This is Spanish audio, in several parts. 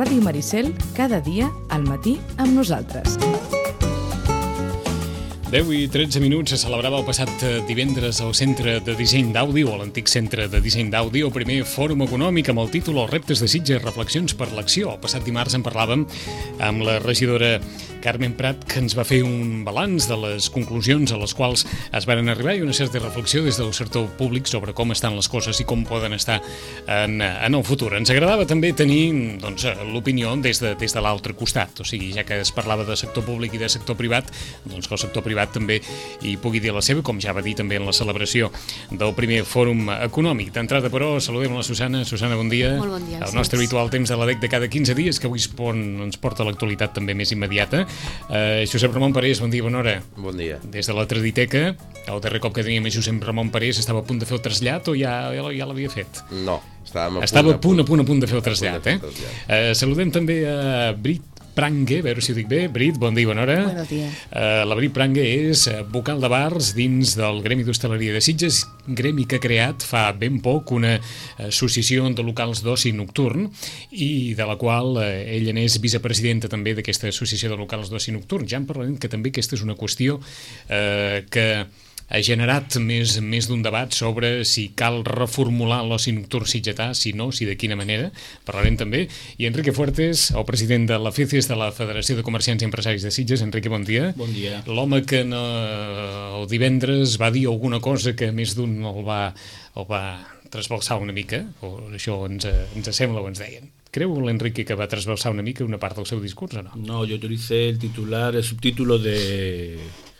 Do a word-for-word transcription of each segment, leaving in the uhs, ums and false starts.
Ràdio Maricel, cada dia al matí amb nosaltres. deu i tretze minuts se celebrava el passat divendres al Centre de Disseny d'Àudio, o l'antic Centre de Disseny d'Àudio, el primer fòrum econòmic amb el títol Els reptes de Sitges, reflexions per l'acció. El passat dimarts en parlàvem amb la regidora Carmen Prat, que ens va fer un balanç de les conclusions a les quals es van arribar i una certa reflexió des del sector públic sobre com estan les coses i com poden estar en, en el futur. Ens agradava també tenir doncs, l'opinió des de, des de l'altre costat, o sigui, ja que es parlava de sector públic i de sector privat, doncs que el sector privat també hi pugui dir la seva, com ja va dir també en la celebració del primer fòrum econòmic. D'entrada, però, saludem la Susana. Susana, bon dia. Molt bon dia. El nostre habitual temps de la D E C de cada quinze dies, que avui es pon, ens porta l'actualitat també més immediata. Uh, Josep Ramon Parés, bon dia, bona hora. Bon dia. Des de la Traditeca, el darrer cop que teníem a Josep Ramon Parés estava a punt de fer el trasllat o ja, ja, ja l'havia fet? No, estàvem a estava punt, a punt, a punt, a punt de fer el trasllat, eh? trasllat. Uh, saludem també a Brit Prangue, a veure si ho dic bé. Brit, bon dia, bona hora. Bon dia. Uh, la Brit Prangue és vocal de bars dins del Gremi d'Hostaleria de Sitges, gremi que ha creat fa ben poc una associació de locals d'oci nocturn i de la qual uh, ella n'és vicepresidenta també d'aquesta associació de locals d'oci nocturn. Ja en parlarem que també aquesta és una qüestió uh, que ha generat més, més d'un debat sobre si cal reformular l'oci nocturn sitgetà, si no, si de quina manera. Parlarem també. I Enrique Fuertes, el president de la FECES, de la Federació de Comerciants i Empresaris de Sitges. Enrique, bon dia. Bon dia. L'home que no, el divendres va dir alguna cosa que més d'un el va, el va trasbalsar una mica, o això ens, ens sembla o ens deien. Creu l'Enrique que va trasbalsar una mica una part del seu discurs o no? No, yo utilicé el titular, el subtítulo de...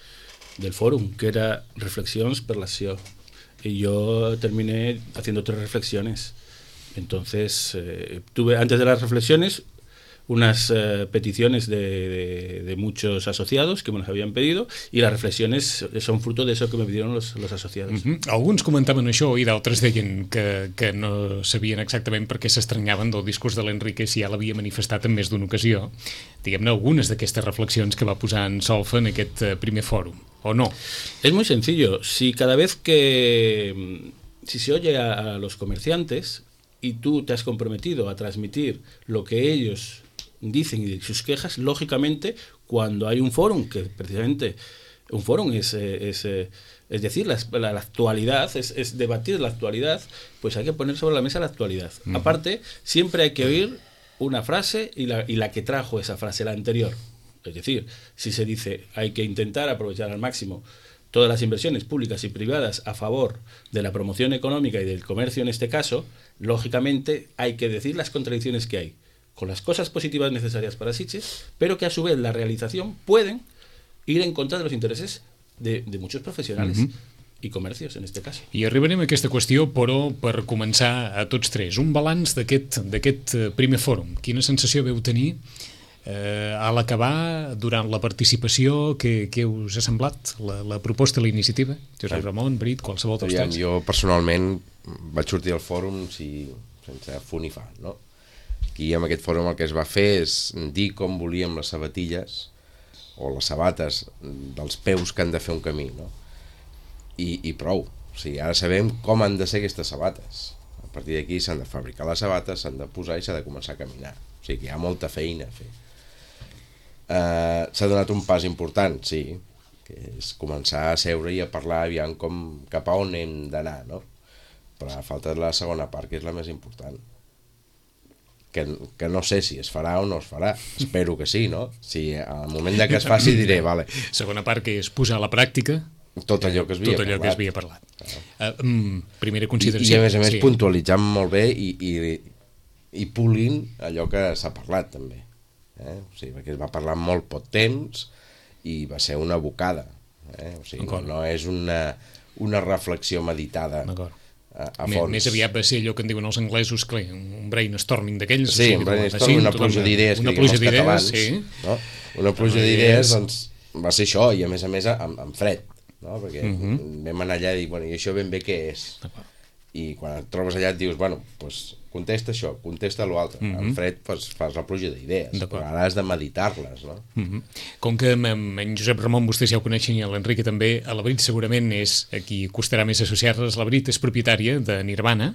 del fórum, que era Reflexiones per l'acció. Y yo terminé haciendo tres reflexiones. Entonces, eh, tuve antes de las reflexiones unas eh, peticiones de, de, de muchos asociados que me las habían pedido, y las reflexiones son fruto de eso que me pidieron los, los asociados. Uh-huh. Alguns comentaven això i d'altres deien que, que no sabien exactament per què s'estranyaven del discurs de l'Enrique si ja l'havia manifestat en més d'una ocasió. Diguem-ne, algunes d'aquestes reflexions que va posar en solfa en aquest primer fòrum, o no? Es muy sencillo. Si cada vez que si se oye a, a los comerciantes y tú te has comprometido a transmitir lo que ellos dicen y sus quejas, lógicamente, cuando hay un fórum, que precisamente un fórum es, es, es decir, la, la, la actualidad, es, es debatir la actualidad, pues hay que poner sobre la mesa la actualidad. Uh-huh. Aparte, siempre hay que oír una frase y la, y la que trajo esa frase, la anterior. Es decir, si se dice hay que intentar aprovechar al máximo todas las inversiones públicas y privadas a favor de la promoción económica y del comercio en este caso, lógicamente hay que decir las contradicciones que hay, con las cosas positivas necesarias para Sitges, pero que a su vez la realización pueden ir en contra de los intereses de, de muchos profesionales. Uh-huh. I comercios, en este cas. I arribarem a aquesta qüestió, però per començar a tots tres, un balanç d'aquest d'aquest primer fòrum. Quina sensació veu tenir eh, a l'acabar, durant la participació? Què, què us ha semblat la, la proposta, la iniciativa? Josep Ramon, Brit, qualsevol dels tres. Jo personalment vaig sortir al fòrum si, sense fun i fa, no? Aquí amb aquest fòrum el que es va fer és dir com volíem les sabatilles o les sabates dels peus que han de fer un camí, no? I, i prou. O sigui, ara sabem com han de ser aquestes sabates. A partir d'aquí s'han de fabricar les sabates, s'han de posar i s'ha de començar a caminar. O sigui que hi ha molta feina a fer. Uh, s'ha donat un pas important, sí, que és començar a seure i a parlar aviam com, cap a on hem d'anar, no? Però falta la segona part, que és la més important. Que, que no sé si es farà o no es farà. Espero que sí, no? Si al moment de que es faci diré, vale. Segona part, que és posar a la pràctica tot allò que es havia tot allò parlat. que es havia parlat. Uh, um, primera consideració. I, i a més a més sí. puntualitzant molt bé i, i, i polint allò que s'ha parlat també. Eh? O sigui, perquè es va parlar molt poc temps i va ser una bocada. Eh? O sigui, no, no és una, una reflexió meditada a, a fons. Més aviat va ser allò que en diuen els anglesos, clar, un brainstorming d'aquells. Sí, un brainstorming, una pluja d'idees que diguem els catalans. Sí. No? Una pluja d'idees, doncs va ser això, i a més a més amb, amb fred. No? Perquè uh-huh. vam anar allà i dir, bueno, i això ben bé què és? I quan et trobes allà et dius, bueno, pues, contesta això, contesta l'altre. Uh-huh. En fred pues, fas la pluja d'idees, però ara has de meditar-les, no? Uh-huh. Com que en Josep Ramon vostès ja ho coneixen i l'Enrique també, a la Brit segurament és a qui costarà més associar-les. La Brit és propietària de Nirvana,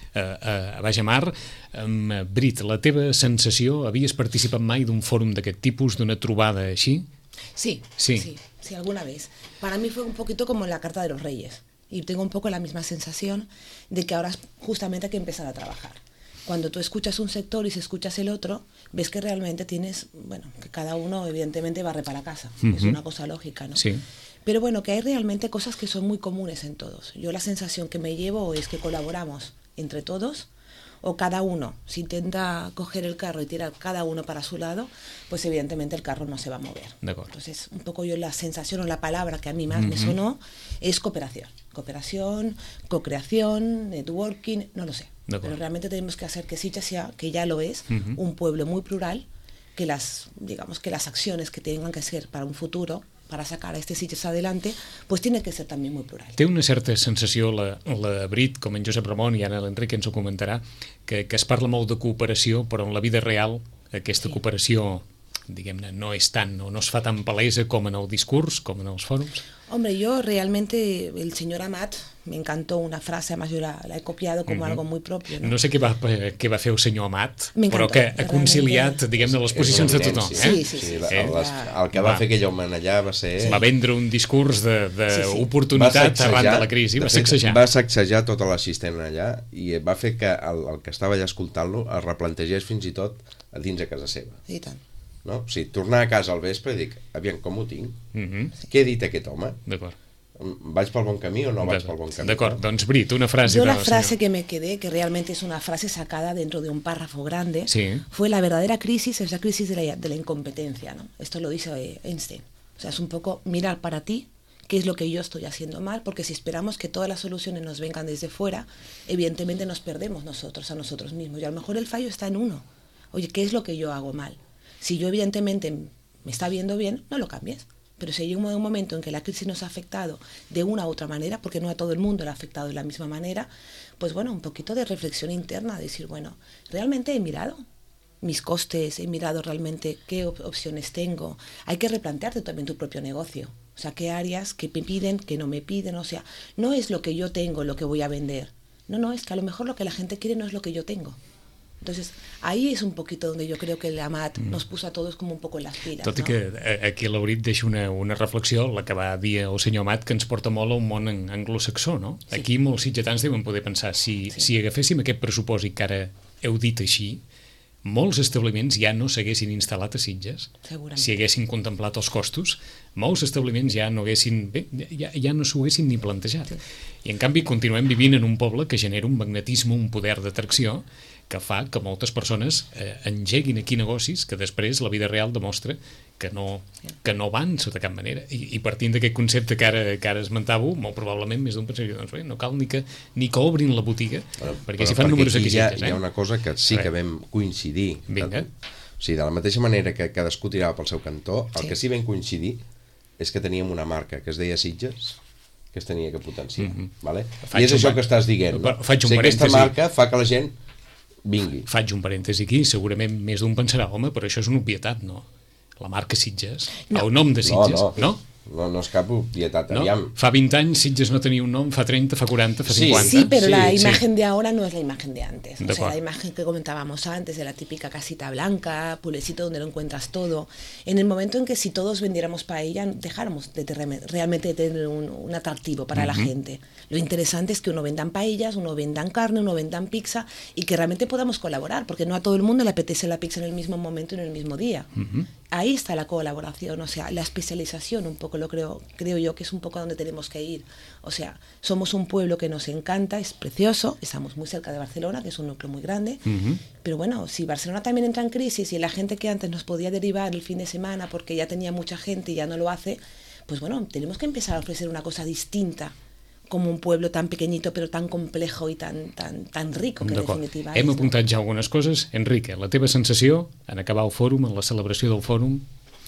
a, a Baix Mar. Um, Brit, la teva sensació, havies participat mai d'un fòrum d'aquest tipus, d'una trobada així? Sí, sí, sí, sí, alguna vez. Para mí fue un poquito como la Carta de los Reyes. Y tengo un poco la misma sensación de que ahora justamente hay que empezar a trabajar. Cuando tú escuchas un sector y si escuchas el otro, ves que realmente tienes, bueno, que cada uno evidentemente barre para casa. Uh-huh. Es una cosa lógica, ¿no? Sí. Pero bueno, que hay realmente cosas que son muy comunes en todos. Yo la sensación que me llevo es que colaboramos entre todos, o cada uno, si intenta coger el carro y tirar cada uno para su lado, pues evidentemente el carro no se va a mover. Entonces, un poco yo la sensación o la palabra que a mí más uh-huh. me sonó es cooperación. Cooperación, co-creación, networking, no lo sé. Pero realmente tenemos que hacer que Sitges sea, que ya lo es, uh-huh. un pueblo muy plural, que las, digamos, que las acciones que tengan que ser para un futuro, para sacar a este Sitges adelante, pues tiene que ser també molt plural. Té una certa sensació la, la Brit, com en Josep Ramon, i ara l'Enric ens ho comentarà, que, que es parla molt de cooperació, però en la vida real aquesta sí. cooperació, diguem-ne, no és tan, no, no es fa tan palesa com en el discurs, com en els fòrums. Hombre, yo realmente, el señor Amat, me encantó una frase, además yo la, la he copiado como uh-huh. algo muy propio. No, no sé què va, què va fer el senyor Amat, però que ha conciliat, diguem-ne, les posicions de tothom. Eh? Sí, sí, sí. sí la, eh? les, el que va, va fer aquell home allà va ser... Sí. Va vendre un discurs d'oportunitat sí, sí. arran de la crisi, va sacsejar. Va sacsejar tota l'assistent allà i va fer que el, el que estava allà escoltant-lo es replantegés fins i tot a dins de casa seva. I tant. No? O sigui, tornar a casa al vespre i dic, aviam, com ho tinc? Uh-huh. Què ha dit aquest home? D'acord. ¿Vaig pel bon camí o no vaig pel bon camí? D'acord, doncs Brit, una frase... Yo la frase que me quedé, que realmente es una frase sacada dentro de un párrafo grande, sí. fue la verdadera crisis, es la crisis de la, de la incompetencia, ¿no? Esto lo dice Einstein. O sea, es un poco mirar para ti qué es lo que yo estoy haciendo mal, porque si esperamos que todas las soluciones nos vengan desde fuera, evidentemente nos perdemos nosotros, a nosotros mismos. Y a lo mejor el fallo está en uno. Oye, ¿qué es lo que yo hago mal? Si yo evidentemente me está viendo bien, no lo cambies. Pero si hay un momento en que la crisis nos ha afectado de una u otra manera, porque no a todo el mundo le ha afectado de la misma manera, pues bueno, un poquito de reflexión interna, decir, bueno, ¿realmente he mirado mis costes? ¿He mirado realmente qué op- opciones tengo? Hay que replantearte también tu propio negocio. O sea, qué áreas, qué me piden, qué no me piden. O sea, no es lo que yo tengo lo que voy a vender. No, no, es que a lo mejor lo que la gente quiere no es lo que yo tengo. Entonces, ahí es un poquito donde yo creo que el Amat mm. nos puso a todos como un poco en las pilas. Tot i no? que aquí a l'Aurit deixa una, una reflexió, la que va dir el senyor Amat, que ens porta molt a un món anglosaxó, no? Sí. Aquí molts sitgetans deuen poder pensar, si, sí. si agaféssim aquest pressupost i que ara heu dit així, molts establiments ja no s'haguessin instal·lat a Sitges. Si haguessin contemplat els costos, molts establiments ja no haguessin, bé, ja, ja no s'ho haguessin ni plantejat. Sí. I en canvi continuem vivint en un poble que genera un magnetisme, un poder d'atracció que fa que moltes persones eh, engeguin aquí negocis que després la vida real demostra que no, que no van sota cap manera. I, i partint d'aquest concepte que ara, que ara esmentàveu, molt probablement més d'un pensaria, doncs bé, no cal ni que, ni que obrin la botiga, però, perquè si fan números aquí hi ha, Sitges, eh? Hi ha una cosa que sí que vam coincidir. Vinga. De, o sigui, de la mateixa manera que cadascú tirava pel seu cantó, el sí. que sí vam coincidir és que teníem una marca que es deia Sitges, que es tenia que potenciar. Mm-hmm. Vale? I és això que estàs dient. No? Faig un o sigui, aquesta marca fa que la gent vingui. Faig un parèntesi aquí, segurament més d'un pensarà, home, però això és una obvietat, no? La marca Sitges, no. El nom de Sitges, no? no? No, no és cap obvietat, no? aviam. Fa veinte anys Sitges no tenía un nom, fa treinta, fa cuarenta, fa cincuenta. Sí, pero sí, la sí. imagen de ahora no es la imagen de antes. De o sea, la imagen que comentábamos antes de la típica casita blanca, pueblecito donde lo encuentras todo. En el momento en que si todos vendiéramos paella, dejáramos de ter- realmente tener un, un atractivo para uh-huh. la gente. Lo interesante es que uno vendan paellas, uno vendan carne, uno vendan pizza y que realmente podamos colaborar, porque no a todo el mundo le apetece la pizza en el mismo momento y en el mismo día. Uh-huh. Ahí está la colaboración, o sea, la especialización, un poco lo creo, creo yo que es un poco a donde tenemos que ir. O sea, somos un pueblo que nos encanta, es precioso, estamos muy cerca de Barcelona, que es un núcleo muy grande, uh-huh. pero bueno, si Barcelona también entra en crisis y la gente que antes nos podía derivar el fin de semana porque ya tenía mucha gente y ya no lo hace, pues bueno, tenemos que empezar a ofrecer una cosa distinta como un pueblo tan pequeñito pero tan complejo i tan, tan, tan rico que en definitiva Hem és. Hem apuntat ja algunes coses. Enrique, la teva sensació en acabar el fòrum, en la celebració del fòrum?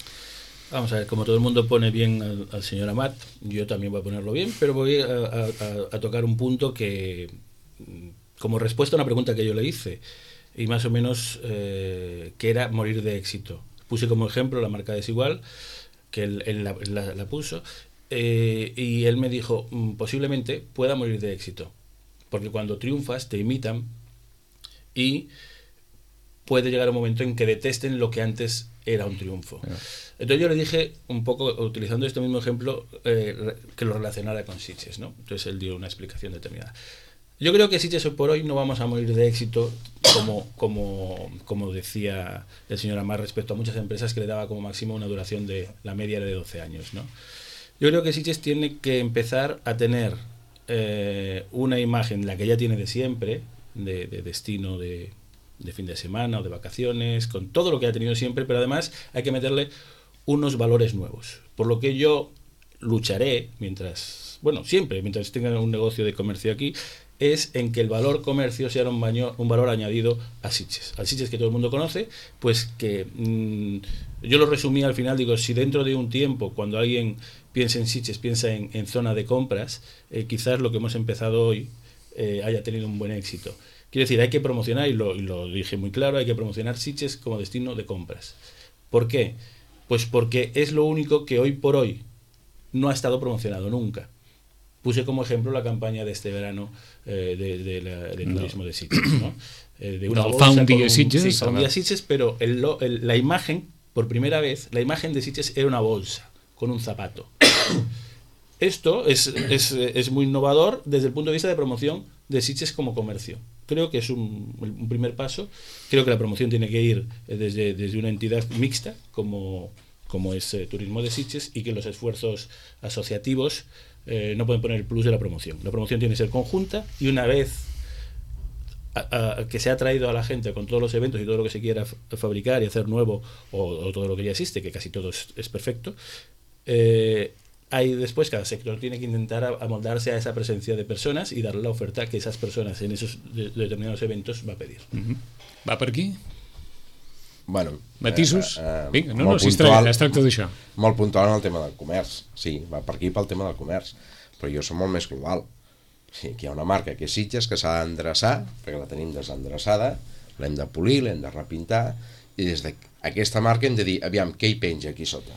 Vamos a ver, como todo el mundo pone bien al, al señor Amat, yo también voy a ponerlo bien, pero voy a, a, a tocar un punto que, como respuesta a una pregunta que yo le hice, y más o menos eh, que era morir de éxito. Puse como ejemplo la marca Desigual, que él, él la, la, la puso, Eh, y él me dijo, posiblemente pueda morir de éxito, porque cuando triunfas te imitan y puede llegar un momento en que detesten lo que antes era un triunfo. Entonces yo le dije, un poco utilizando este mismo ejemplo, eh, que lo relacionara con Sitges, ¿no? Entonces él dio una explicación determinada. Yo creo que Sitges hoy por hoy no vamos a morir de éxito, como, como, como decía el señor Amar respecto a muchas empresas que le daba como máximo una duración de la media de doce años, ¿no? Yo creo que Sitges tiene que empezar a tener eh, una imagen, la que ya tiene de siempre, de, de destino de, de fin de semana o de vacaciones, con todo lo que ha tenido siempre, pero además hay que meterle unos valores nuevos. Por lo que yo lucharé, mientras, bueno, siempre, mientras tenga un negocio de comercio aquí, es en que el valor comercio sea un, baño, un valor añadido a Sitges. Al Sitges que todo el mundo conoce, pues que mmm, yo lo resumí al final, digo, si dentro de un tiempo, cuando alguien piensa en Sitges, piensa en, en zona de compras, eh, quizás lo que hemos empezado hoy eh, haya tenido un buen éxito. Quiero decir, hay que promocionar, y lo, y lo dije muy claro, hay que promocionar Sitges como destino de compras. ¿Por qué? Pues porque es lo único que hoy por hoy no ha estado promocionado nunca. Puse como ejemplo la campaña de este verano eh, de, de, la, de turismo no. de Sitges, ¿no? Eh, de una no, bolsa fa un con dia un, Sitges, sí, fa un día Sitges, pero el, el, la imagen, por primera vez, la imagen de Sitges era una bolsa con un zapato. Esto es, es, es muy innovador desde el punto de vista de promoción de Sitges como comercio. Creo que es un, un primer paso. Creo que la promoción tiene que ir desde, desde una entidad mixta como, como es eh, Turismo de Sitges, y que los esfuerzos asociativos Eh, no pueden poner el plus de la promoción. La promoción tiene que ser conjunta, y una vez a, a, que se ha traído a la gente con todos los eventos y todo lo que se quiera fabricar y hacer nuevo, o, o todo lo que ya existe, que casi todo es, es perfecto, eh, hay después cada sector tiene que intentar amoldarse a esa presencia de personas y darle la oferta que esas personas en esos de, de determinados eventos va a pedir. Uh-huh. Va per aquí? Bueno, matisos? Eh, eh, Vinga, no, no, si es tracta, es tracta d'això. Molt puntual en el tema del comerç, sí, va per aquí pel tema del comerç, però jo soc molt més global. Sí, aquí hi ha una marca que és Sitges, que s'ha d'endreçar, perquè la tenim desendreçada, l'hem de polir, l'hem de repintar, i des d'aquesta marca hem de dir, aviam, què hi penja aquí sota?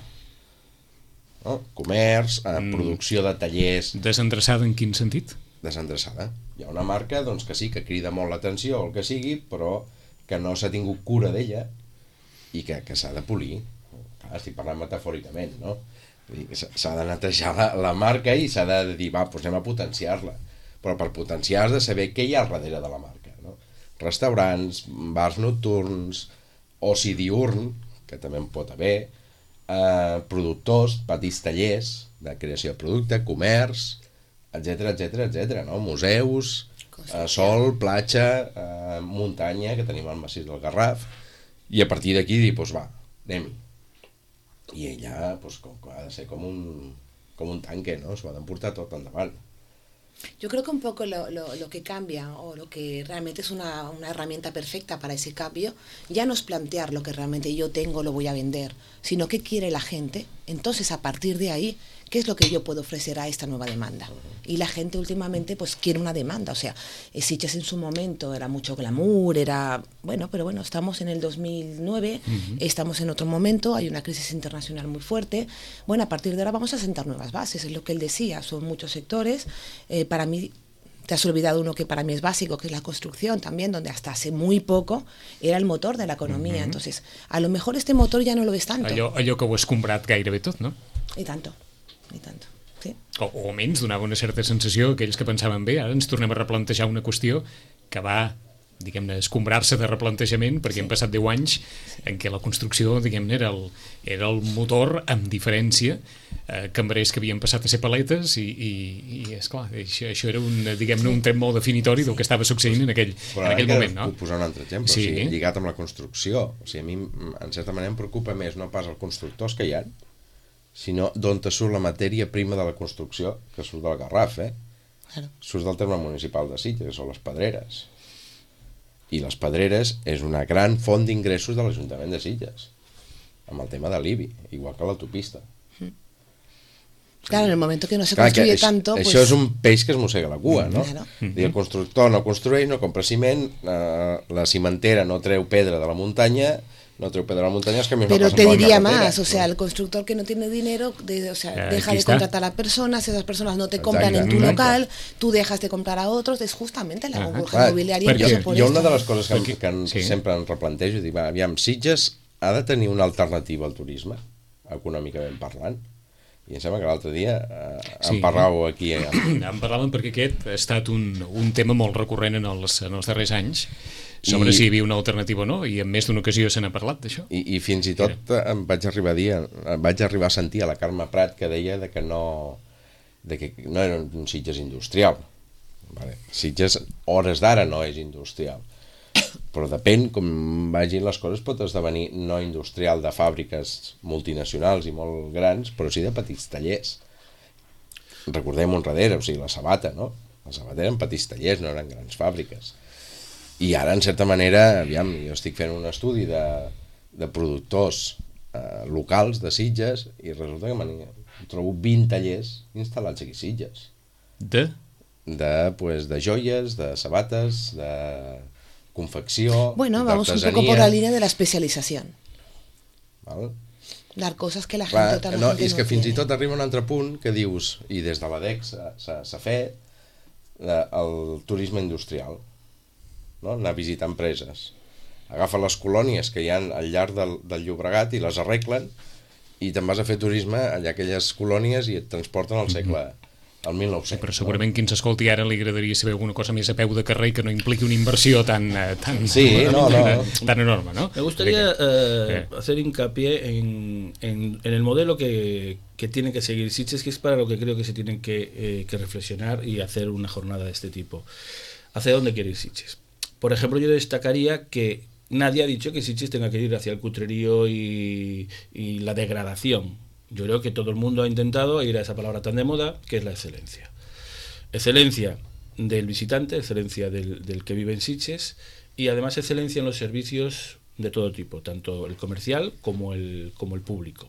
No? Comerç, eh, mm. producció de tallers... Desendreçada en quin sentit? Desendreçada. Hi ha una marca doncs, que sí, que crida molt l'atenció, o el que sigui, però que no s'ha tingut cura d'ella, i que, que s'ha de polir. Clar, estic parlant metafòricament, no? S'ha de netejar la, la marca i s'ha de dir, va, doncs anem a potenciar-la. Però per potenciar has de saber què hi ha al darrere de la marca, no? Restaurants, bars nocturns, oci diurn, que també en pot haver, eh, productors, petits tallers de creació de producte, comerç, etcètera, etcètera, etcètera, no? Museus, eh, sol, platja, eh, muntanya, que tenim al massís del Garraf, i a partir d'aquí dir, doncs va, anem-hi. I ella pues, com, ha de ser com un, com un tanque, ¿no? S'ho ha d'emportar tot endavant. Yo creo que un poco lo, lo, lo que cambia, o lo que realmente es una, una herramienta perfecta para ese cambio, ya no es plantear lo que realmente yo tengo, lo voy a vender, sino qué quiere la gente. Entonces, a partir de ahí, ¿qué es lo que yo puedo ofrecer a esta nueva demanda? Y la gente últimamente pues quiere una demanda. O sea, Sitges en su momento era mucho glamour, era... Bueno, pero bueno, estamos en el dos mil nueve, uh-huh. estamos en otro momento, hay una crisis internacional muy fuerte. Bueno, a partir de ahora vamos a sentar nuevas bases, es lo que él decía, son muchos sectores. Eh, para mí... Te has olvidado uno que para mí es básico, que es la construcción también, donde hasta hace muy poco era el motor de la economía. Uh-huh. Entonces, a lo mejor este motor ya no lo ves tanto. Allò, allò que ho has comprat gairebé tot, no? I tanto, i tanto, sí. O, o menys, donava una certa sensació, aquells que pensaven bé, ara ens tornem a replantejar una qüestió que va, diguem-ne, escombrar-se de replantejament, perquè sí. hem passat deu anys sí. en què la construcció, diguem-ne, era, el, era el motor, amb diferència, eh, cambrers que havien passat a ser paletes, i, i, i esclar, això, això era un, diguem-ne, un tret molt definitori del que estava succeint en aquell, Però en aquell moment, no? Puc posar un altre exemple, sí. o sigui, lligat amb la construcció. O sigui, a mi, en certa manera, em preocupa més no pas els constructors que hi ha, sinó d'on te surt la matèria prima de la construcció, que surt del Garraf, eh? Claro. Surt del terme municipal de Sitges, que són les pedreres. I les pedreres és una gran font d'ingressos de l'Ajuntament de Sitges, amb el tema de l'I B I, igual que l'autopista. Claro, en el momento que no se construye Clar, tanto... Això pues... és un peix que es mossega la cua, no? Claro. I el constructor no construeix, no compra ciment, eh, la cimentera no treu pedra de la muntanya no treu pedra a la muntanya, és que a mi Pero no te passa diría per la más, carretera, o sea, no? el constructor que no tiene dinero, de, o sea, Eh, deja aquí de está. contratar a personas, esas personas no te compran Exacte, en tu exacte. local, tú dejas de comprar a otros, es justamente la Ajá. burbuja Clar, inmobiliaria perquè empieza por jo esto. una de les coses que, em- Perquè- que en, sí. sempre em replantejo, dic, va, aviam, Sitges ha de tenir una alternativa al turisme, econòmicament parlant, i em sembla que l'altre dia eh, Sí. en parlàveu aquí. Eh, En parlàvem perquè aquest ha estat un, un tema molt recurrent en els, en els darrers anys, sobre I- si hi havia una alternativa o no, i en més d'una ocasió se n'ha parlat d'això. I, I fins i tot eh, em vaig arribar a dir, em vaig arribar a sentir a la Carme Prat que deia de que no, de que no era un Sitges industrial. Vale. Sitges, hores d'ara, no és industrial. Però depèn com vagin les coses, pot esdevenir no industrial de fàbriques multinacionals i molt grans, però sí de petits tallers. Recordem un darrere, o sigui, la Sabata, no? La Sabata eren petits tallers, no eren grans fàbriques. I ara, en certa manera, aviam, jo estic fent un estudi de, de productors eh, locals de Sitges i resulta que m'han- trobo vint tallers instal·lats aquí a Sitges. De? De, pues, de joies, de sabates, de confecció, Bueno, vamos un poco d'artesania, por la línea de la especialización. val? Dar cosas que la gente, Clar, otra no, gente és no que fins i tiene. tot arriba un altre punt que dius, i des de l'A D E C s'ha- s'ha s'ha fet, eh, el turisme industrial, no? Anar a visitar empreses. Agafen les colònies que hi ha al llarg del, del Llobregat i les arreglen i te'n vas a fer turisme allà a aquelles colònies i et transporten al segle, al mil nou-cents. Però segurament qui ens escolti ara li agradaria saber alguna cosa més a peu de carrer que no impliqui una inversió tan, eh, tan, Sí, no, no. tan enorme, ¿no? Me gustaría eh, Eh. hacer hincapié en, en, en el modelo que, que tiene que seguir Sitges, que es para lo que creo que se tienen que, eh, que reflexionar y hacer una jornada de este tipo. ¿Hacia dónde quiere ir Sitges? Por ejemplo, yo destacaría que nadie ha dicho que Sitges tenga que ir hacia el cutrerío y, y la degradación. Yo creo que todo el mundo ha intentado ir a esa palabra tan de moda, que es la excelencia. Excelencia del visitante, excelencia del, del que vive en Sitges, y además excelencia en los servicios de todo tipo, tanto el comercial como el, como el público.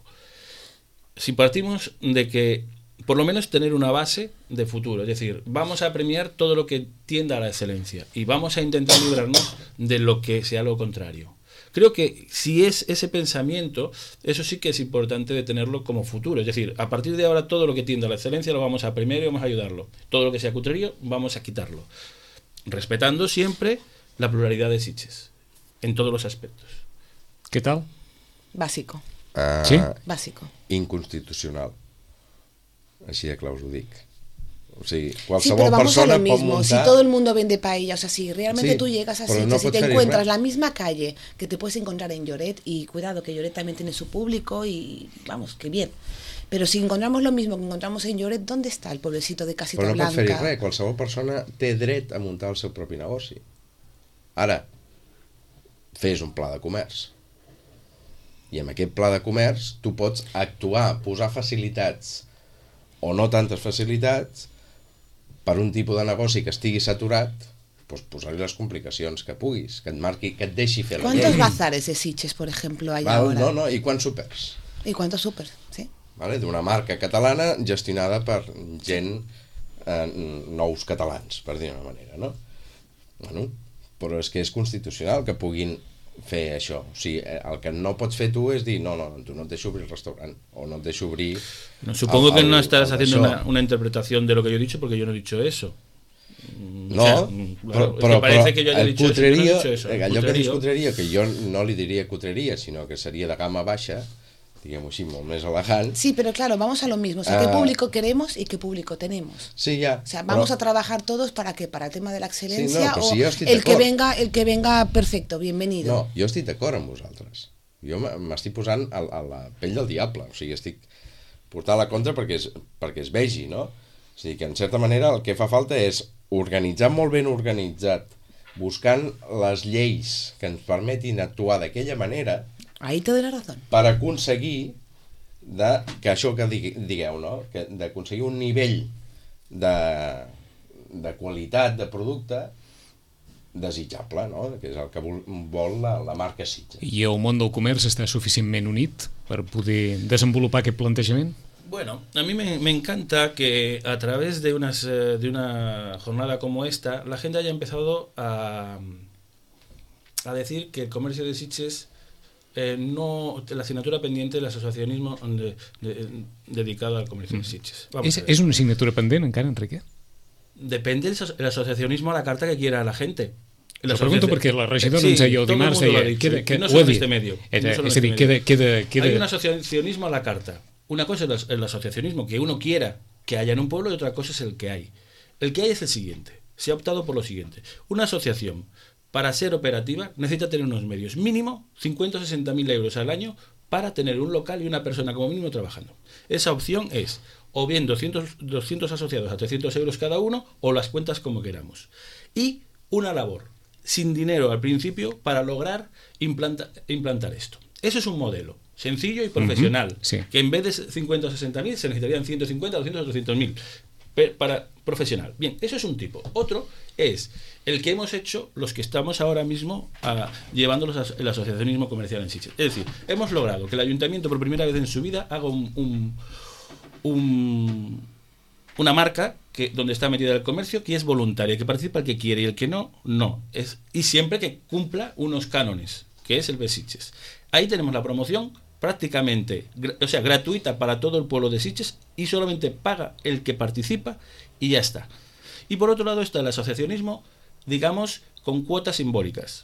Si partimos de que por lo menos tener una base de futuro, es decir, vamos a premiar todo lo que tienda a la excelencia y vamos a intentar librarnos de lo que sea lo contrario. Creo que si es ese pensamiento, eso sí que es importante de tenerlo como futuro. Es decir, a partir de ahora todo lo que tienda a la excelencia lo vamos a premiar y vamos a ayudarlo. Todo lo que sea cutrerío vamos a quitarlo. Respetando siempre la pluralidad de Sitges, en todos los aspectos. Què tal? Básico, Uh, Sí? básico. Inconstitucional. Així de claus ho dic. O sigui, Sí, qualsevol pero vamos a persona lo pot mismo. muntar... Si todo el mundo vende paella, o sea, si realmente Sí, tú llegas a pero Sitges no y puede te ser encuentras igual. la misma calle que te puedes encontrar en Lloret, y cuidado que Lloret también tiene su público y vamos, que bien. Pero si encontramos lo mismo que encontramos en Lloret, ¿dónde está el pueblecito de Casita Però no pot fer-hi Blanca? res, qualsevol persona té dret a muntar el seu propi negoci. Ara, fes un pla de comerç. I amb aquest pla de comerç tu pots actuar, posar facilitats o no tantes facilitats per un tipus de negoci que estigui saturat, doncs posar-li les complicacions que puguis, que et marqui, que et deixi fer la ¿Cuántos llei. bazares de Sitges, por ejemplo, hay Val? ahora? No, no, i quants supers? ¿Y cuántos súper? Sí. Vale? D'una marca catalana gestionada per gent, eh, nous catalans, per dir-ho d'una manera, no? Bueno, però és que és constitucional que puguin fer això. O sigui, eh, el que no pots fer tu és dir no, no, tu no et deixo obrir el restaurant o no et deixo obrir... No, supongo el- que no el- estarás el haciendo d'això. una, una interpretación de lo que yo he dicho, porque yo no he dicho eso. No, O sea, mm, però, claro, es però, que parece però que yo haya el dicho eso, yo no he cutreria, dicho eso. El allò que dius cutrerío- cutreria, que jo no li diria cutreria, sinó que seria de gamma baixa, diguem-ho així, molt més elegant. Sí, pero claro, vamos a lo mismo. O sea, ¿qué Ah. público queremos y qué público tenemos? Sí, ja. O sea, vamos però- a trabajar todos para qué, para el tema de la excelencia, Sí, no, però o si jo estic el que d'acord. venga, el que venga perfecto, bienvenido. No, jo estic d'acord amb vosaltres. Jo m- m'estic posant a, a la pell del diable, o sigui, estic portant la contra perquè es, perquè es vegi, no? O sigui, que en certa manera el que fa falta és organitzar molt ben organitzat, buscant les lleis que ens permetin actuar d'aquella manera Ahí te doy la razón. per aconseguir de, que això que digui- digueu, no? Que d'aconseguir un nivell de, de qualitat de producte desitjable, no? Que és el que vol, vol la, la marca Sitges. I el món del comerç està suficientment unit per poder desenvolupar aquest plantejament? Bueno, a mí me, me encanta que a través de, unas, eh, de una jornada como esta, la gente haya empezado a, a decir que el comercio de Sitges eh, no la asignatura pendiente del asociacionismo de, de, dedicado al comercio mm. de Sitges. És, és una assignatura pendent encara, Enrique? Depende del asociacionismo a la carta que quiera la gente. Lo pregunto perquè la regidora sí, ens deia el dimarts, deia, queda, queda, no solo en este medio. Era, no és a dir, queda, queda, queda... Hay un asociacionismo a la carta. Una cosa es el asociacionismo que uno quiera que haya en un pueblo y otra cosa es el que hay. El que hay es el siguiente. Se ha optado por lo siguiente. Una asociación, para ser operativa, necesita tener unos medios. Mínimo cincuenta o sesenta mil euros al año para tener un local y una persona como mínimo trabajando. Esa opción es o bien doscientos, doscientos asociados a trescientos euros cada uno o las cuentas como queramos. Y una labor sin dinero al principio para lograr implanta, implantar esto. Eso es un modelo sencillo y profesional, uh-huh, sí. que en vez de cincuenta o sesenta mil se necesitarían ciento cincuenta, doscientos o trescientos mil para profesional. Bien, eso es un tipo. Otro es el que hemos hecho los que estamos ahora mismo a, llevándolos al asociacionismo comercial en Sitges. Es decir, hemos logrado que el ayuntamiento por primera vez en su vida haga un, un, un una marca que donde está metida el comercio, que es voluntaria, que participa el que quiere y el que no, no. Es, y siempre que cumpla unos cánones, que es el B Sitges. Ahí tenemos la promoción prácticamente, o sea, gratuita para todo el pueblo de Sitges y solamente paga el que participa y ya está. Y por otro lado está el asociacionismo, digamos, con cuotas simbólicas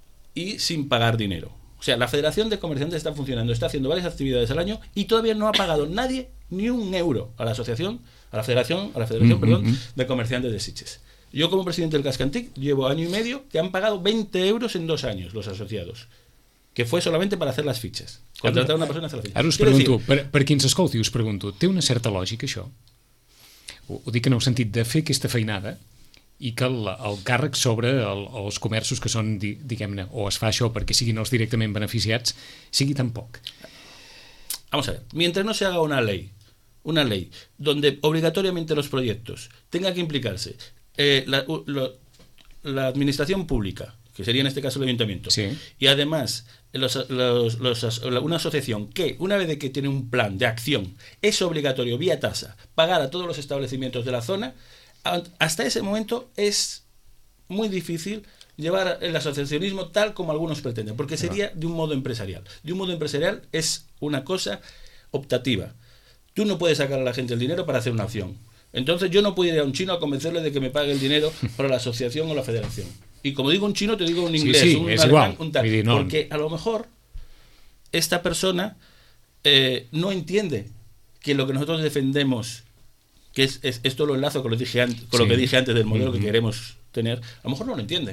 y sin pagar dinero. O sea, la Federación de Comerciantes está funcionando, está haciendo varias actividades al año y todavía no ha pagado nadie ni un euro a la asociación, a la Federación, a la Federación, mm-hmm. perdón, de Comerciantes de Sitges. Yo como presidente del Cascantic llevo año y medio que han pagado veinte euros en dos años los asociados, que fue solamente para hacer las fichas. Contratar a una persona a hacer las fichas. Ara us pregunto, decir, per, per qui ens escolti, us pregunto, té una certa lògica això? Ho, ho dic en el sentit de fer aquesta feinada i que el, el càrrec sobre el, els comerços que són, di, diguem-ne, o es fa això perquè siguin els directament beneficiats, sigui tan poc. Vamos a ver, mientras no se haga una ley, una ley donde obligatoriamente los proyectos tengan que implicarse eh, la, lo, la administración pública, que sería en este caso el ayuntamiento, sí. y además los, los, los, una asociación que una vez de que tiene un plan de acción es obligatorio vía tasa pagar a todos los establecimientos de la zona, hasta ese momento es muy difícil llevar el asociacionismo tal como algunos pretenden, porque sería de un modo empresarial. De un modo empresarial es una cosa optativa. Tú no puedes sacar a la gente el dinero para hacer una acción. Entonces yo no puedo ir a un chino a convencerle de que me pague el dinero para la asociación o la federación. Y como digo un chino, te digo un inglés, sí, sí, un es alemán, igual. un tal. Sí, no. Porque a lo mejor esta persona eh, no entiende que lo que nosotros defendemos, que es, es esto lo enlazo con, lo, dije antes, con sí. lo que dije antes del modelo uh-huh. que queremos tener, a lo mejor no lo entiende.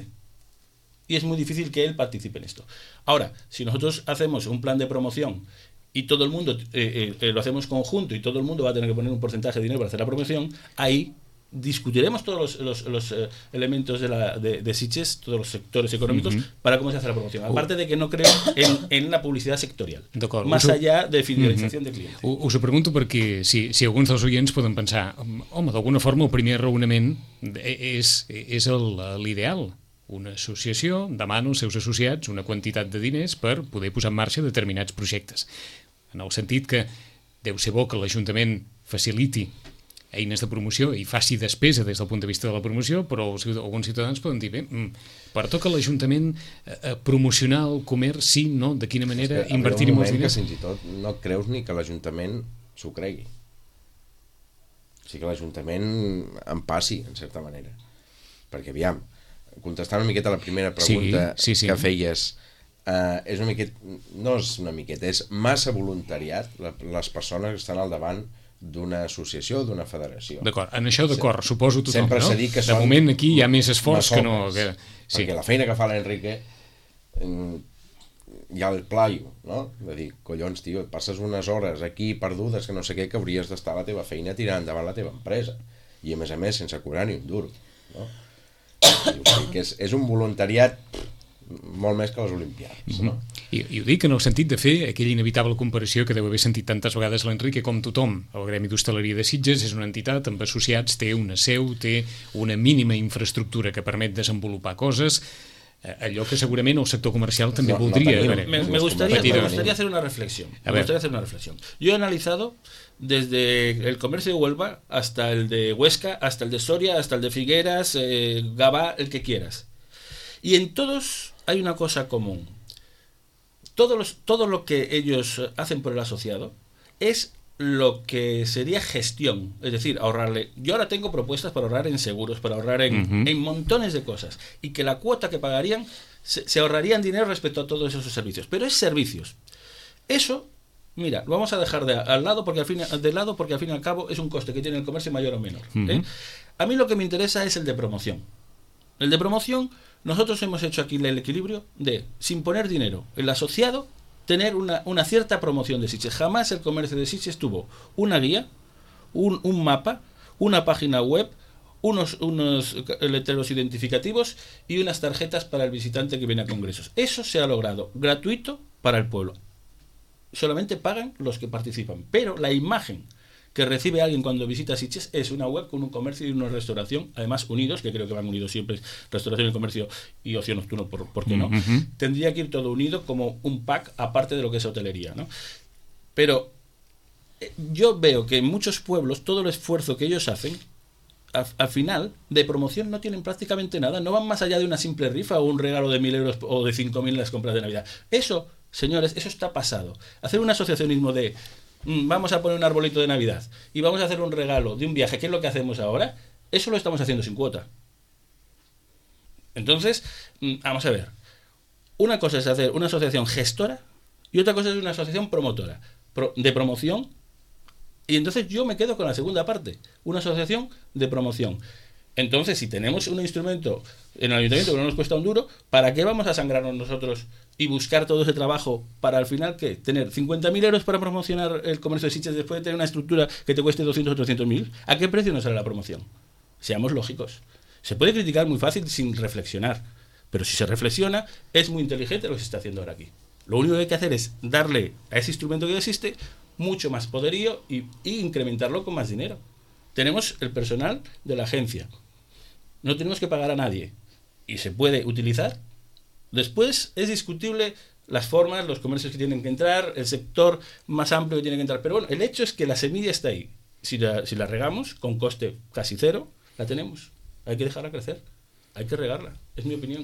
Y es muy difícil que él participe en esto. Ahora, si nosotros hacemos un plan de promoción y todo el mundo eh, eh, lo hacemos conjunto y todo el mundo va a tener que poner un porcentaje de dinero para hacer la promoción, ahí discutiremos todos los, los, los eh, elementos de, la, de, de Sitges, todos los sectores económicos, uh-huh. para cómo se hace la promoción. Aparte de que no creo en, en la publicidad sectorial, más us allá de fidelización uh-huh. de cliente. Us ho pregunto perquè si, si alguns dels oients poden pensar, home, d'alguna forma el primer raonament és, és l'ideal. Una associació demana als seus associats una quantitat de diners per poder posar en marxa determinats projectes. En el sentit que deu ser bo que l'Ajuntament faciliti eines de promoció i faci despesa des del punt de vista de la promoció, però alguns ciutadans poden dir, bé, pertoca a l'Ajuntament eh, promocionar el comerç, sí, no? De quina manera es que invertir-hi molts diners? Que fins i tot no creus ni que l'Ajuntament s'ho cregui. O sigui que l'Ajuntament en passi, en certa manera. Perquè, aviam, contestant una miqueta a la primera pregunta sí, sí, sí. que feies, eh, és una miqueta, no és una miqueta, és massa voluntariat les persones que estan al davant d'una associació, d'una federació. D'acord, en això d'acord, sí. Suposo tothom, sempre no? S'ha dit que de moment aquí hi ha més esforç que no... Que... Sí. Perquè la feina que fa l'Enrique ja el plaio, no? De dir, collons, tio, et passes unes hores aquí perdudes que no sé què, que hauries d'estar a la teva feina tirant endavant la teva empresa. I a més a més sense cobrar ni un duro, no? Que és, és un voluntariat molt més que les Olimpiades, mm-hmm. no? I, I ho dic en el sentit de fer aquella inevitable comparació que deu haver sentit tantes vegades l'Enrique com tothom. El Gremi d'Hostaleria de Sitges és una entitat amb associats, té una seu, té una mínima infraestructura que permet desenvolupar coses, allò que segurament el sector comercial també no, voldria. No, me, me, gustaría, me gustaría hacer una reflexión. Me gustaría hacer una reflexión. Yo he analizado desde el comercio de Huelva hasta el de Huesca, hasta el de Soria, hasta el de Figueras, eh, Gabá, el que quieras. Y en todos hay una cosa común. todo, los, todo lo que ellos hacen por el asociado es lo que sería gestión, es decir, ahorrarle. Yo ahora tengo propuestas para ahorrar en seguros, para ahorrar en, uh-huh. en montones de cosas, y que la cuota que pagarían se, se ahorrarían dinero respecto a todos esos servicios, pero es servicios. Eso, mira, lo vamos a dejar de, al lado porque al fin, de lado porque al fin y al cabo es un coste que tiene el comercio mayor o menor. Uh-huh. ¿eh? A mí lo que me interesa es el de promoción. El de promoción, nosotros hemos hecho aquí el equilibrio de, sin poner dinero, el asociado tener una, una cierta promoción de Sitges. Jamás el comercio de Sitges tuvo una guía, un, un mapa, una página web, unos, unos letreros identificativos y unas tarjetas para el visitante que viene a congresos. Eso se ha logrado gratuito para el pueblo. Solamente pagan los que participan, pero la imagen que recibe alguien cuando visita Sitges es una web con un comercio y una restauración, además unidos, que creo que van unidos siempre, restauración y comercio y ocio nocturno, ¿por, por qué no? Uh-huh. Tendría que ir todo unido como un pack, aparte de lo que es hotelería, ¿no? Pero eh, yo veo que en muchos pueblos todo el esfuerzo que ellos hacen, al, al final, de promoción no tienen prácticamente nada, no van más allá de una simple rifa o un regalo de mil euros o de cinco mil en las compras de Navidad. Eso, señores, eso está pasado. Hacer un asociacionismo de vamos a poner un arbolito de Navidad y vamos a hacer un regalo de un viaje, que es lo que hacemos ahora, eso lo estamos haciendo sin cuota. Entonces, vamos a ver, una cosa es hacer una asociación gestora y otra cosa es una asociación promotora de promoción, y entonces yo me quedo con la segunda parte, una asociación de promoción. Entonces, si tenemos un instrumento en el ayuntamiento que no nos cuesta un duro, ¿para qué vamos a sangrarnos nosotros y buscar todo ese trabajo para al final qué? ¿Tener cincuenta mil euros para promocionar el comercio de Sitges después de tener una estructura que te cueste doscientos o trescientos mil? ¿A qué precio nos sale la promoción? Seamos lógicos. Se puede criticar muy fácil sin reflexionar, pero si se reflexiona, es muy inteligente lo que se está haciendo ahora aquí. Lo único que hay que hacer es darle a ese instrumento que ya existe mucho más poderío y, y incrementarlo con más dinero. Tenemos el personal de la agencia. No tenemos que pagar a nadie y se puede utilizar. Después es discutible las formas, los comercios que tienen que entrar, el sector más amplio que tiene que entrar, pero bueno, el hecho es que la semilla está ahí. Si la, si la regamos con coste casi cero, la tenemos. Hay que dejarla crecer, hay que regarla, es mi opinión.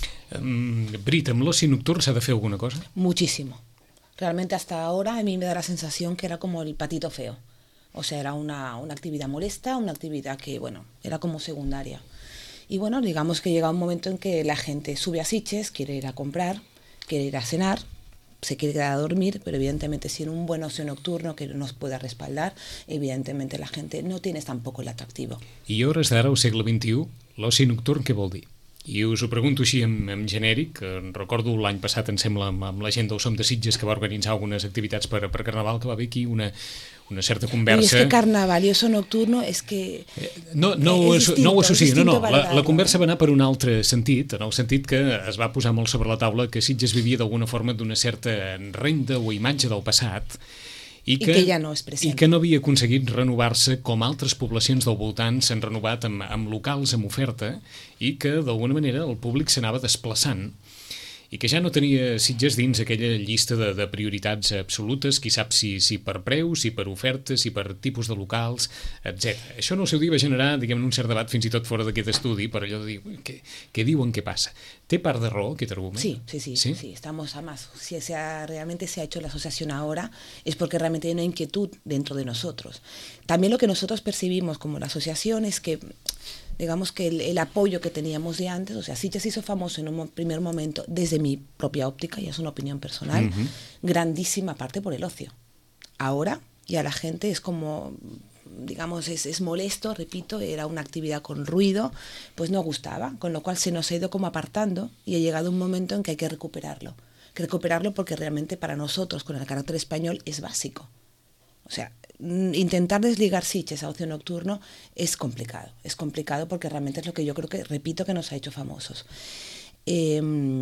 um, Brit, amb l'oci nocturn s'ha de fer alguna cosa? Muchísimo. Realmente hasta ahora a mí me da la sensación que era como el patito feo. O sea, era una, una actividad molesta, una actividad que, bueno, era como secundaria. Y bueno, digamos que llega un momento en que la gente sube a Sitges, quiere ir a comprar, quiere ir a cenar, se quiere quedar a dormir, pero evidentemente sin un buen ocio nocturno que nos pueda respaldar, evidentemente la gente no tiene tampoco el atractivo. I a hores d'ara, al segle vint-i-u, l'oci nocturn què vol dir? I us ho pregunto així en, en genèric, que recordo l'any passat, em sembla, amb, amb la gent del Som de Sitges, que va organitzar algunes activitats per, per Carnaval, que va haver aquí una, una certa conversa... I és que Carnaval i ocio nocturno és que... Eh, no, no, és distinto, no ho associo, no, no, la, la conversa va anar per un altre sentit, en el sentit que es va posar molt sobre la taula que Sitges vivia d'alguna forma d'una certa renda o imatge del passat, I que, I que ja no és present. I que no havia aconseguit renovar-se com altres poblacions del voltant s'han renovat amb, amb locals, amb oferta, i que d'alguna manera el públic s'anava desplaçant i que ja no tenia Sitges dins aquella llista de, de prioritats absolutes, qui sap si, si per preus, si per ofertes, si per tipus de locals, etcètera. Això en el seu dia va generar, diguem, un cert debat fins i tot fora d'aquest estudi, per allò de dir, què, què diuen, què passa? ¿Té part de raó aquest argument? Sí, sí, sí, sí, sí, estamos además, si se ha, realmente se ha hecho la asociación ahora es porque realmente hay una inquietud dentro de nosotros. También lo que nosotros percibimos como la asociación es que digamos que el, el apoyo que teníamos de antes, o sea, Sitges se hizo famoso en un primer momento, desde mi propia óptica, y es una opinión personal, uh-huh. grandísima parte por el ocio. Ahora ya la gente es como, digamos, es, es molesto, repito, era una actividad con ruido, pues no gustaba, con lo cual se nos ha ido como apartando y ha llegado un momento en que hay que recuperarlo. Que recuperarlo porque realmente para nosotros, con el carácter español, es básico. O sea, intentar desligar Sitges a ocio nocturno es complicado, es complicado porque realmente es lo que yo creo que, repito, que nos ha hecho famosos. Eh,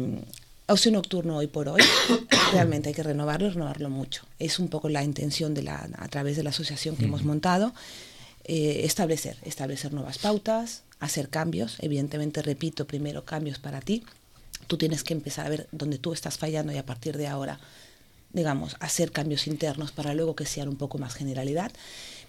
ocio nocturno hoy por hoy, realmente hay que renovarlo y renovarlo mucho. Es un poco la intención de la, a través de la asociación que mm. hemos montado, eh, establecer, establecer nuevas pautas, hacer cambios, evidentemente, repito, primero cambios para ti. Tú tienes que empezar a ver dónde tú estás fallando y a partir de ahora, digamos, hacer cambios internos para luego que sean un poco más generalidad,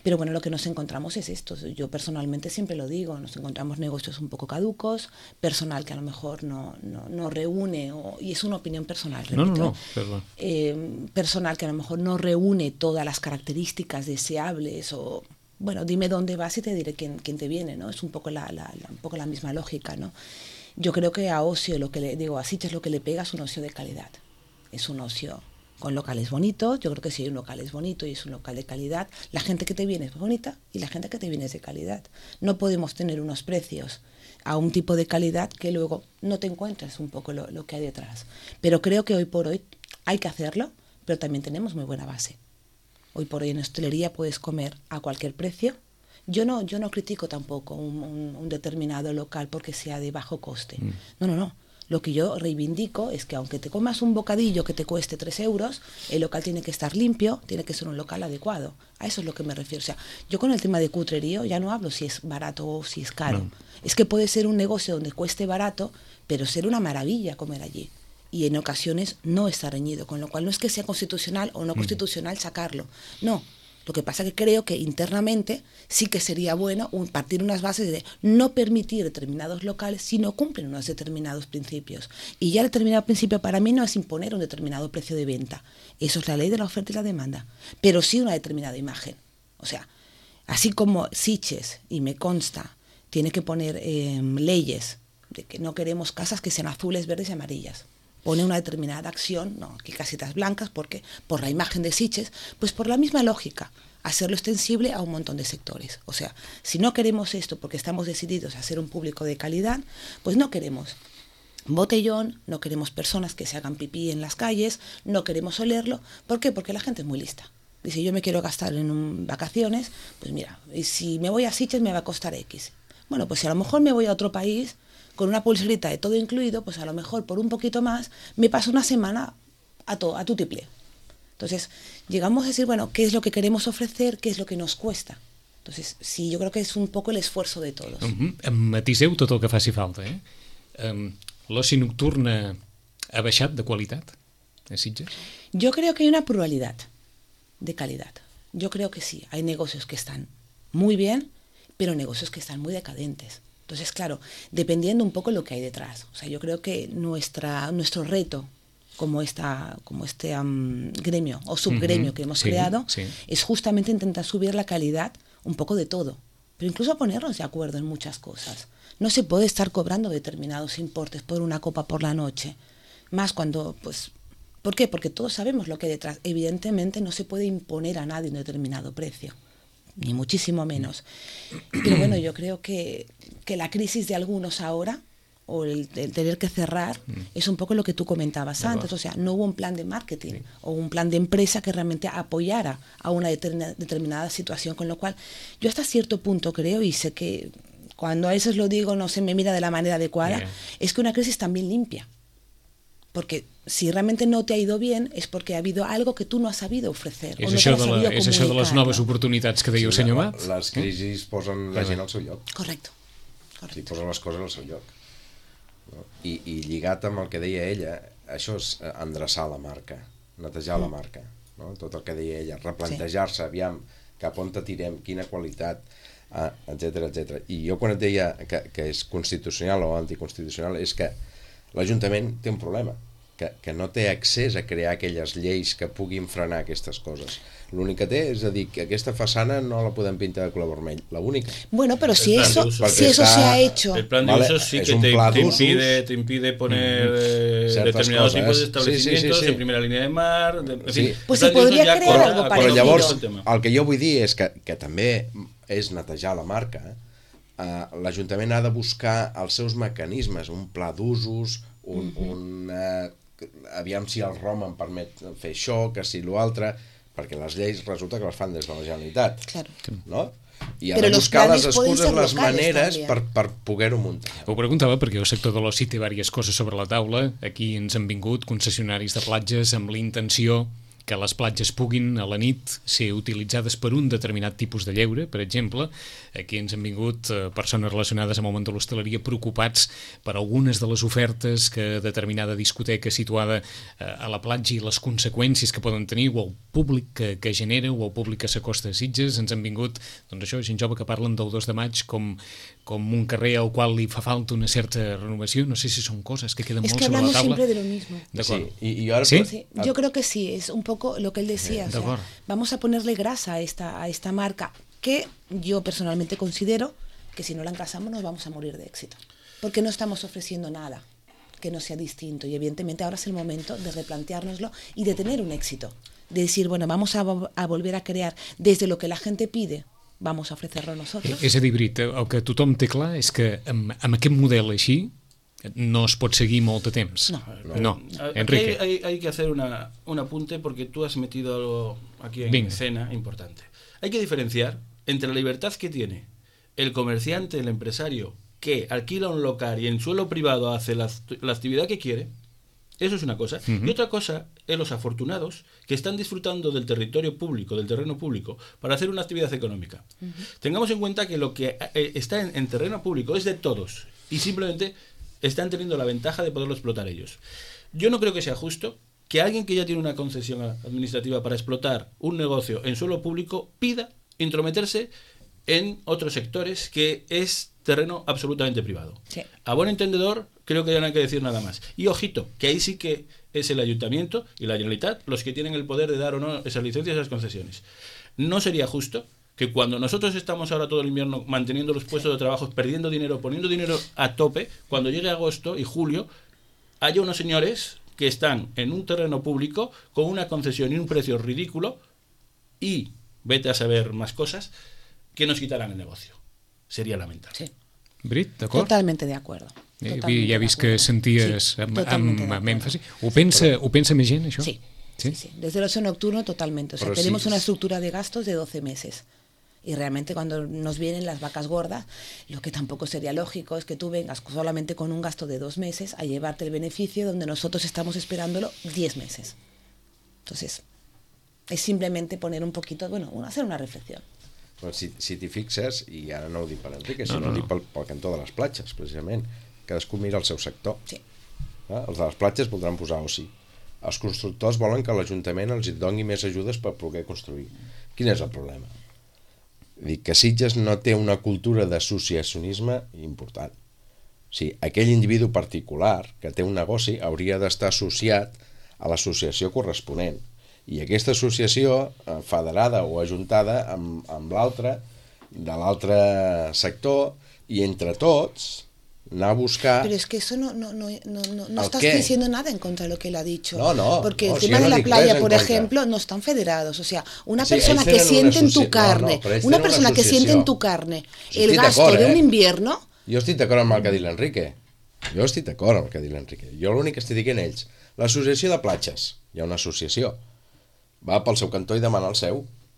Pero bueno, lo que nos encontramos es esto. Yo personalmente siempre lo digo, nos encontramos negocios un poco caducos, personal que a lo mejor no, no, no reúne, o, y es una opinión personal, repito, no, no, no, perdón. Eh, personal que a lo mejor no reúne todas las características deseables o... Bueno, dime dónde vas y te diré quién, quién te viene, ¿no? Es un poco la, la, la, un poco la misma lógica, ¿no? Yo creo que a ocio, lo que le digo, a Sitges lo que le pega es un ocio de calidad. Es un ocio con locales bonitos. Yo creo que si un local es bonito y es un local de calidad, la gente que te viene es bonita y la gente que te viene es de calidad. No podemos tener unos precios a un tipo de calidad que luego no te encuentres un poco lo, lo que hay detrás. Pero creo que hoy por hoy hay que hacerlo, pero también tenemos muy buena base. Hoy por hoy en hostelería puedes comer a cualquier precio. Yo no, yo no critico tampoco un, un, un determinado local porque sea de bajo coste. Mm. No, no, no. Lo que yo reivindico es que aunque te comas un bocadillo que te cueste tres euros, el local tiene que estar limpio, tiene que ser un local adecuado. A eso es lo que me refiero. O sea, yo con el tema de cutrerío ya no hablo si es barato o si es caro. No. Es que puede ser un negocio donde cueste barato, pero ser una maravilla comer allí. Y en ocasiones no está reñido, con lo cual no es que sea constitucional o no constitucional sacarlo. No. Lo que pasa es que creo que internamente sí que sería bueno un, partir unas bases de no permitir determinados locales si no cumplen unos determinados principios. Y ya el determinado principio para mí no es imponer un determinado precio de venta. Eso es la ley de la oferta y la demanda. Pero sí una determinada imagen. O sea, así como Sitges, y me consta, tiene que poner eh, leyes de que no queremos casas que sean azules, verdes y amarillas. Pone una determinada acción, no, aquí casitas blancas, porque por la imagen de Sitges, pues por la misma lógica, hacerlo extensible a un montón de sectores. O sea, si no queremos esto porque estamos decididos a ser un público de calidad, pues no queremos botellón, no queremos personas que se hagan pipí en las calles, no queremos olerlo. ¿Por qué? Porque la gente es muy lista. Dice, yo me quiero gastar en un, vacaciones, pues mira, y si me voy a Sitges me va a costar X. Bueno, pues si a lo mejor me voy a otro país con una pulserita de todo incluido, pues a lo mejor por un poquito más me paso una semana a, to, a tutiplé. Entonces, llegamos a decir, bueno, ¿qué es lo que queremos ofrecer? ¿Qué es lo que nos cuesta? Entonces, sí, yo creo que es un poco el esfuerzo de todos. Uh-huh. Matiseu tot el que faci falta, eh? Um, l'oci nocturna ha baixat de qualitat a Sitges? Yo creo que hay una pluralidad de calidad. Yo creo que sí. Hay negocios que están muy bien, pero negocios que están muy decadentes. Entonces, claro, dependiendo un poco lo que hay detrás. O sea, yo creo que nuestra, nuestro reto como, esta, como este um, gremio o subgremio uh-huh. que hemos sí, creado sí. es justamente intentar subir la calidad un poco de todo, pero incluso ponernos de acuerdo en muchas cosas. No se puede estar cobrando determinados importes por una copa por la noche, más cuando, pues, ¿por qué? Porque todos sabemos lo que hay detrás. Evidentemente no se puede imponer a nadie un determinado precio, ni muchísimo menos. Pero bueno, yo creo que, que la crisis de algunos ahora, o el, el tener que cerrar, mm. es un poco lo que tú comentabas antes. O sea, no hubo un plan de marketing sí. o un plan de empresa que realmente apoyara a una determinada, determinada situación, con lo cual yo hasta cierto punto creo, y sé que cuando a veces lo digo no se me mira de la manera adecuada, yeah. es que una crisis también limpia. Porque si realmente no te ha ido bien és perquè ha habido algo que tu no has sabido ofrecer. És, o no això, de la, és això de les noves oportunitats que dèieu, sí, senyor Mat? Les crisis eh? posen la gent al seu lloc. Correcte. Correcte. Sí, posen les coses al seu lloc. No? I, I lligat amb el que deia ella, això és endreçar la marca, netejar mm. la marca. No? Tot el que deia ella, replantejar-se, sí. aviam, cap on te tirem, quina qualitat, etcètera, etcètera. I jo quan et deia que, que és constitucional o anticonstitucional, és que l'Ajuntament té un problema, que, que no té accés a crear aquelles lleis que puguin frenar aquestes coses. L'únic que té és a dir que aquesta façana no la podem pintar de color vermell, la única. Bueno, pero si eso, si eso se ha hecho... El plan de vale, usos sí que te, te, impide, te impide poner mm, determinados cosas, tipos de establecimientos sí, sí, sí, sí. en primera línea de mar... De, en sí. fin, pues se podria crear però, algo parecido. Però llavors, el que jo vull dir és que, que també és netejar la marca. Uh, l'Ajuntament ha de buscar els seus mecanismes, un pla d'usos, un, mm-hmm. un uh, aviam si el ROM em permet fer això, que si l'altre, perquè les lleis resulta que les fan des de la Generalitat, claro. no? I ha de buscar les excuses, les maneres per, per poder-ho muntar. Ho preguntava perquè el sector de l'oci té diverses coses sobre la taula. Aquí ens han vingut concessionaris de platges amb la intenció que les platges puguin a la nit ser utilitzades per un determinat tipus de lleure, per exemple. Aquí ens han vingut eh, persones relacionades amb el món de l'hostaleria preocupats per algunes de les ofertes que determinada discoteca situada eh, a la platja i les conseqüències que poden tenir, o el públic que, que genera, o el públic que s'acosta a Sitges. Ens han vingut, doncs això, gent jove que parlen del dos de maig com, com un carrer al qual li fa falta una certa renovació. No sé si són coses que queden es molt que sobre la taula. Siempre de lo mismo. D'acord. Sí, y, y ahora ¿Sí? Sí, yo creo que sí, es un poco lo que él decía. Eh, o sea, vamos a ponerle grasa a esta, a esta marca, que yo personalmente considero que si no la engrasamos nos vamos a morir de éxito. Porque no estamos ofreciendo nada que no sea distinto. Y evidentemente ahora es el momento de replanteárnoslo y de tener un éxito. De decir, bueno, vamos a, a volver a crear desde lo que la gente pide, vamos a ofrecerlo nosotros. És a dir, Brit, el que tothom té clar és que amb, amb aquest model així no es pot seguir molt de temps. No. No, no. Enrique. Hay, hay, hay que hacer una, un apunte porque tú has metido algo aquí en Venga. escena importante. Hay que diferenciar entre la libertad que tiene el comerciante, el empresario, que alquila un local y en suelo privado hace la, la actividad que quiere. Eso es una cosa. Uh-huh. Y otra cosa es los afortunados que están disfrutando del territorio público, del terreno público, para hacer una actividad económica. Uh-huh. Tengamos en cuenta que lo que eh, está en, en terreno público es de todos y simplemente están teniendo la ventaja de poderlo explotar ellos. Yo no creo que sea justo que alguien que ya tiene una concesión administrativa para explotar un negocio en suelo público pida intrometerse en otros sectores que es terreno absolutamente privado. Sí. A buen entendedor, creo que ya no hay que decir nada más. Y ojito, que ahí sí que es el Ayuntamiento y la Generalitat los que tienen el poder de dar o no esas licencias y esas concesiones. No sería justo que cuando nosotros estamos ahora todo el invierno manteniendo los puestos de trabajo, perdiendo dinero, poniendo dinero a tope, cuando llegue agosto y julio, haya unos señores que están en un terreno público con una concesión y un precio ridículo y, vete a saber más cosas, que nos quitarán el negocio. Sería lamentable. Sí. Brit, d'acord? Totalmente de acuerdo. Totalmente ja he vist que senties sí, amb, amb, amb èmfasi. Ho pensa, ho pensa més gent, això? Sí. Sí, sí, desde el ocio nocturno totalmente. O sea, Pero tenemos sí, una estructura de gastos de doce meses. Y realmente cuando nos vienen las vacas gordas, lo que tampoco sería lógico es que tú vengas solamente con un gasto de dos meses a llevarte el beneficio donde nosotros estamos esperándolo diez meses. Entonces, es simplemente poner un poquito, bueno, hacer una reflexión. Bueno, si si t'hi fixes, i ara no ho dic per Enrique, sinó no, no, ho dic no. pel, pel cantó de les platges, precisament, cadascú mira el seu sector. Sí. Eh? Els de les platges voldran posar oci. Els constructors volen que l'Ajuntament els doni més ajudes per poder construir. Quin és el problema? Dic que Sitges no té una cultura d'associacionisme important. O sigui, aquell individu particular que té un negoci hauria d'estar associat a l'associació corresponent. I aquesta associació, federada o ajuntada amb, amb l'altra, de l'altre sector, i entre tots anar a buscar... Pero es que eso no, no, no, no, no, no estás qué? diciendo nada en contra de lo que él ha dicho. No, no. Porque no, el si tema no de la dic playa, res por en contra. ejemplo, no están federados. O sea, una Sí, persona ells que tenen siente una en tu associ- carne, no, no, però ells una tenen persona una que siente en associació. tu carne Sí, el estic gasto d'acord, de un eh? invierno... Jo estic d'acord amb el que ha dit l'Enrique. Jo estic d'acord amb el que ha dit l'Enrique. Jo l'únic que estic dient ells. L'associació de platges. Hi ha una associació. Va pel seu cantó i demana el seu.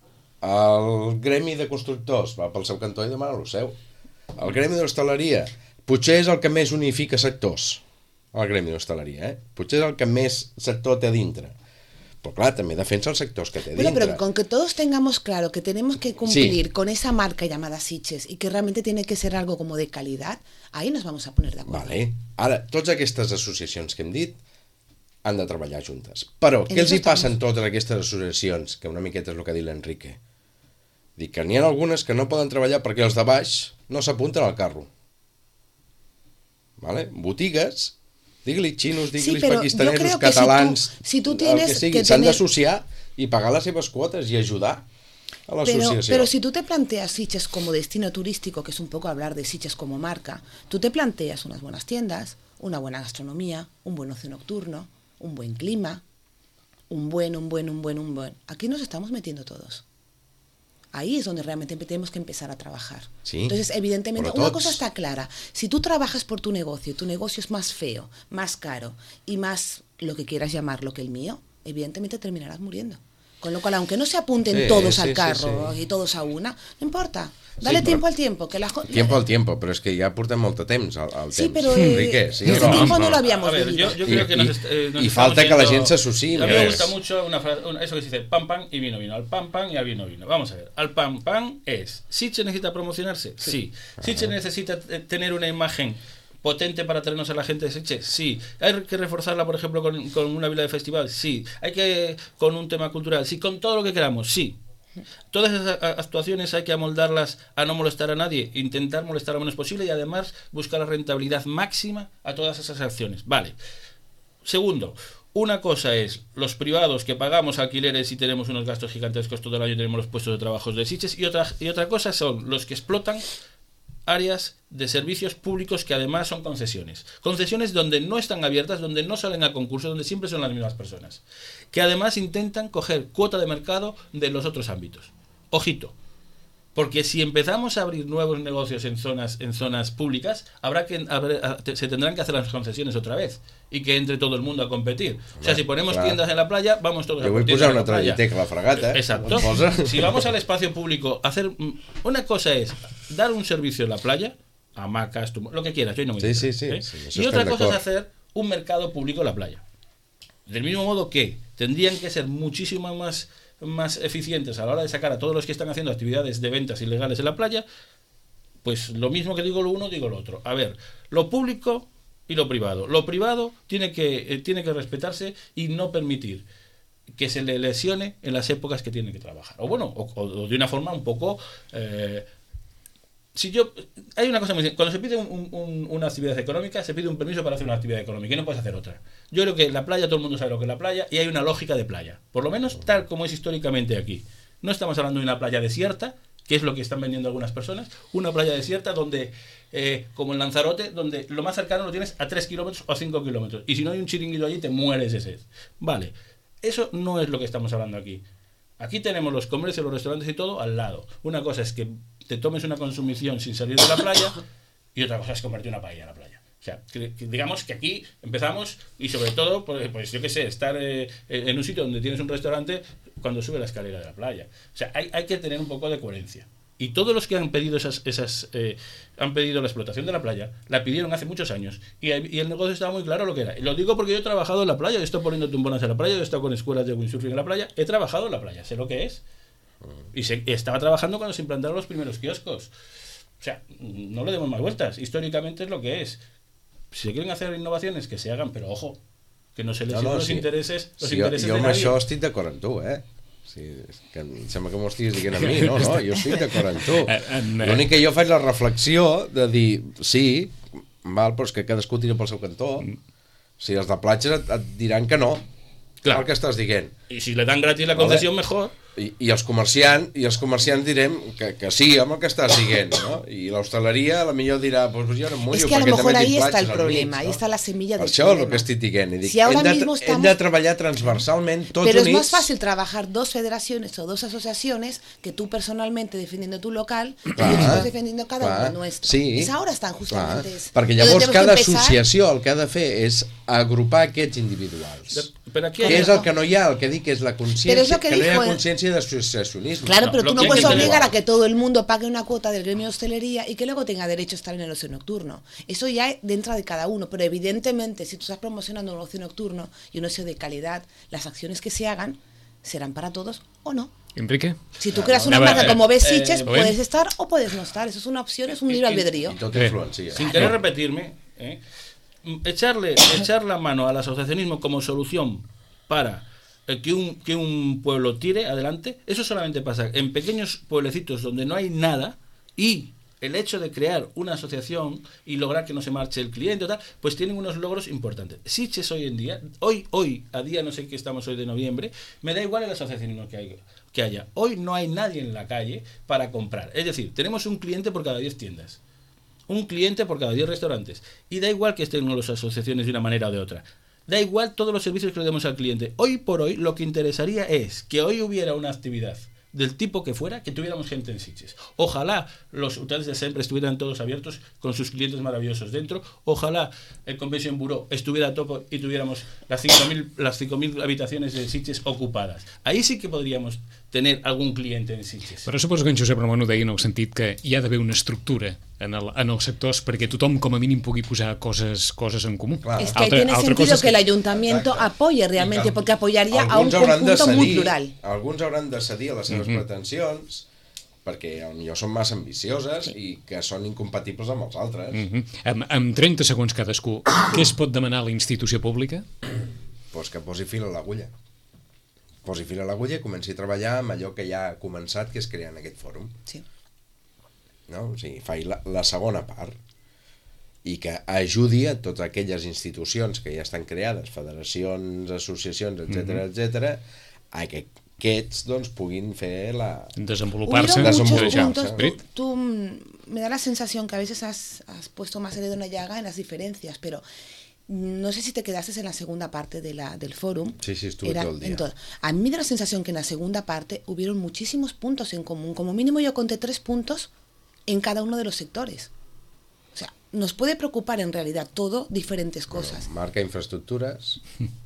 El gremi de constructors va pel seu cantó i demana el seu. El gremi d'hostaleria potser és el que més unifica sectors. El gremi d'hostaleria, eh? Potser és el que més sector té a dintre. Però clar, també defensa els sectors que té Bueno, dintre. pero con que todos tengamos claro que tenemos que cumplir Sí. con esa marca llamada Sitges y que realmente tiene que ser algo como de calidad, ahí nos vamos a poner de acuerdo. Vale. Ara, totes aquestes associacions que hem dit han de treballar juntes. Però En què els eso hi passa estamos. en totes aquestes associacions? Que una miqueta és el que ha dit l'Enrique. Dic que n'hi ha algunes que no poden treballar perquè els de baix no s'apunten al carro. Vale? Botigues, digue-li xinos, digue-li Sí, però jo pakistanesos, creo que si catalans, tu- si tu el tienes que sigui, que s'han tener- d'associar i pagar les seves quotes i ajudar a Pero, l'associació. pero si tú te planteas Sitges como destino turístico, que es un poco hablar de Sitges como marca, tú te planteas unas buenas tiendas, una buena gastronomía, un buen ocio nocturno, un buen clima, un buen, un buen, un buen, un buen. Aquí nos estamos metiendo todos. Ahí es donde realmente tenemos que empezar a trabajar. Sí, Entonces, evidentemente, pero una todos. cosa está clara. Si tú trabajas por tu negocio, tu negocio es más feo, más caro y más lo que quieras llamarlo que el mío, evidentemente terminarás muriendo. Con lo cual, aunque no se apunten Sí, todos sí, al sí, carro sí. y todos a una, no importa. Dale Sí, tiempo però- al tiempo. Que la, jo- Tiempo al tiempo, però és que ja portem molt de temps al, al Sí, temps. pero eh, Enrique, sí, ese o no? tiempo no lo habíamos A ver, vivido. yo, yo Y- creo que y- nos, est- eh, nos y estamos falta que la yendo- gente se asocie, A mí me ¿ves? gusta mucho una frase, una- eso que se dice pan pan y vino vino. Al pan pan y al vino vino. Vamos a ver. Al pan pan es, ¿Sitges necesita promocionarse? Sí. ¿Sitges necesita eh, tener una imagen potente para traernos a la gente de Sitges? Sí. ¿Hay que reforzarla, por ejemplo, con, con una vila de festival? Sí. ¿Hay que con un tema cultural? Sí. ¿Con todo lo que queramos? Sí. Todas esas a- actuaciones hay que amoldarlas a no molestar a nadie, intentar molestar lo menos posible y además buscar la rentabilidad máxima a todas esas acciones. Vale. Segundo, una cosa es los privados que pagamos alquileres y tenemos unos gastos gigantescos todo el año y tenemos los puestos de trabajo de Sitges, y otra, y otra cosa son los que explotan áreas de servicios públicos que además son concesiones. Concesiones donde no están abiertas, donde no salen a concurso, donde siempre son las mismas personas. Que además intentan coger cuota de mercado de los otros ámbitos. Ojito. Porque si empezamos a abrir nuevos negocios en zonas en zonas públicas, habrá que habrá- se tendrán que hacer las concesiones otra vez y que entre todo el mundo a competir. O sea, si ponemos clar. tiendas en la playa, vamos todos Jo a vull por tiendas posar en la una playa. tragiteca a la fragata, eh? Exacto. Posa. Si vamos al espacio público a hacer mm, una cosa es dar un servicio en la playa, hamacas, tum- lo que quieras, yo no me Sí, interesa, sí, sí, ¿eh? sí, eso Y estem otra cosa es d'acord. hacer un mercado público en la playa. Del mismo modo que tendrían que ser muchísimo más, más eficientes a la hora de sacar a todos los que están haciendo actividades de ventas ilegales en la playa, pues lo mismo que digo lo uno, digo lo otro. A ver, lo público y lo privado. Lo privado tiene que, eh, tiene que respetarse y no permitir que se le lesione en las épocas que tiene que trabajar. O bueno, o, o de una forma un poco... eh, si yo hay una cosa muy cuando se pide un, un, una actividad económica, se pide un permiso para hacer una actividad económica y no puedes hacer otra. Yo creo que la playa, todo el mundo sabe lo que es la playa y hay una lógica de playa, por lo menos tal como es históricamente aquí. No estamos hablando de una playa desierta, que es lo que están vendiendo algunas personas, una playa desierta donde, eh, como en Lanzarote, donde lo más cercano lo tienes a tres kilómetros o a cinco kilómetros, y si no hay un chiringuito allí te mueres de sed. Vale, eso no es lo que estamos hablando aquí. Aquí tenemos los comercios, los restaurantes y todo al lado. Una cosa es que te tomes una consumición sin salir de la playa y otra cosa es comerte una paella en la playa. O sea, que, que digamos que aquí empezamos y sobre todo, pues, pues yo qué sé, estar eh, en un sitio donde tienes un restaurante cuando sube la escalera de la playa. O sea, hay, hay que tener un poco de coherencia. Y todos los que han pedido esas, esas eh, han pedido la explotación de la playa, la pidieron hace muchos años. Y, y el negocio estaba muy claro lo que era. Y lo digo porque yo he trabajado en la playa, he estado poniendo tumbonas en la playa, he estado con escuelas de windsurfing en la playa, he trabajado en la playa, sé lo que es. Y sé, estaba trabajando cuando se implantaron los primeros kioscos. O sea, no le demos más vueltas. Históricamente es lo que es. Si se quieren hacer innovaciones, que se hagan, pero ojo, que no se les No, no, los sí. intereses, los Sí, intereses jo, jo de amb nadie. això estic d'acord amb tu, eh? Sí, és que em sembla que m'ho estiguis dient a mi, no? No, jo estic d'acord amb tu. Eh, en, eh. L'únic que jo faig la reflexió de dir, sí, val, però és que cadascú tira pel seu cantó. Si els de platges et, et diran que no, Clar. el que estàs dient. Y si le dan gratis la concesión, mejor. I, i els comerciants i els comerciants direm que, que sí amb el que estàs dient, no? I l'hostaleria a la millor dirà pues, pues jo no em mullo Es que a lo perquè mejor també ahí tinc está el platges al problema, mig, ahí no? está la semilla Per del això és el problema. que estic dient. I dic, Si ahora hem, de, mismo hem estamos- de treballar transversalment tots Pero es units. más fácil trabajar dos federaciones o dos asociaciones que tú personalmente defendiendo tu local y Clar, nosotros defendiendo cada clar, uno el nuestro. sí. Es ahora están Clar, justamente es perquè donde llavors tenemos cada que empezar. associació el que ha de fer és agrupar aquests individuals. Pero aquí Que hay, és el que no hi ha, el que dic és la Pero es consciència, lo que que no hi ha dijo el- consciència d'associacionisme. Claro, No, pero lo tú que no hay puedes que tener- obligar a que todo el mundo pague una cuota del gremio de hostelería y que luego tenga derecho a estar en el ocio nocturno. Eso ya dentro de cada uno, pero evidentemente si tú estás promocionando un ocio nocturno y un ocio de calidad, las acciones que se hagan serán para todos o no. Enrique? Si tú creas una A ver, marca eh, como ves eh, Sitges, ¿lo puedes ven? estar o puedes no estar. Eso es una opción, es un libre Y- y- albedrío. I tot Eh. influencia. sin querer repetirme, ¿eh? echarle echar la mano al asociacionismo como solución para eh, que un, que un pueblo tire adelante, eso solamente pasa en pequeños pueblecitos donde no hay nada, y el hecho de crear una asociación y lograr que no se marche el cliente o tal, pues tienen unos logros importantes. Sitges hoy en día, hoy, hoy, a día no sé qué estamos hoy de noviembre, me da igual el asociacionismo que, hay, que haya. Hoy no hay nadie en la calle para comprar. Es decir, tenemos un cliente por cada diez tiendas. Un cliente por cada diez restaurantes. Y da igual que estén las asociaciones de una manera o de otra. Da igual todos los servicios que le demos al cliente. Hoy por hoy lo que interesaría es que hoy hubiera una actividad del tipo que fuera, que tuviéramos gente en Sitges. Ojalá los hoteles de siempre estuvieran todos abiertos con sus clientes maravillosos dentro. Ojalá el Convention Bureau estuviera a tope y tuviéramos las cinco mil habitaciones de Sitges ocupadas. Ahí sí que podríamos tener algun client en Sitges. Però suposo que en Josep Ramon ho deia en el sentit que hi ha d'haver una estructura en, el, en els sectors perquè tothom com a mínim pugui posar coses, coses en comú. Claro. Es que altra, tiene sentido que, que el ayuntamiento Exacte. apoye realmente, porque apoyaría a un conjunto cedir, muy plural. Alguns hauran de cedir a les seves uh-huh. pretensions perquè potser són massa ambicioses sí. i que són incompatibles amb els altres. Uh-huh. Amb, amb trenta segons cadascú, què es pot demanar a la institució pública? Pues que posi fil a l'agulla. Posi fil a l'agulla i comenci a treballar amb allò que ja ha començat, que és crear en aquest fòrum. Sí. No? O sigui, faci la, la segona part i que ajudi a totes aquelles institucions que ja estan creades, federacions, associacions, etcètera, mm-hmm. etcètera, a que aquests doncs, puguin fer la... Desenvolupar-se. Desenvolupar-se. Tú, tú me da la sensación que a veces has, has puesto más el dedo en la llaga en las diferencias, pero no sé si te quedaste en la segunda parte de la, del fórum. Sí, sí, estuve Era, todo el día. Entonces, a mí me da la sensación que en la segunda parte hubieron muchísimos puntos en común. Como mínimo yo conté tres puntos en cada uno de los sectores. O sea, nos puede preocupar en realidad todo diferentes cosas. Bueno, marca infraestructuras...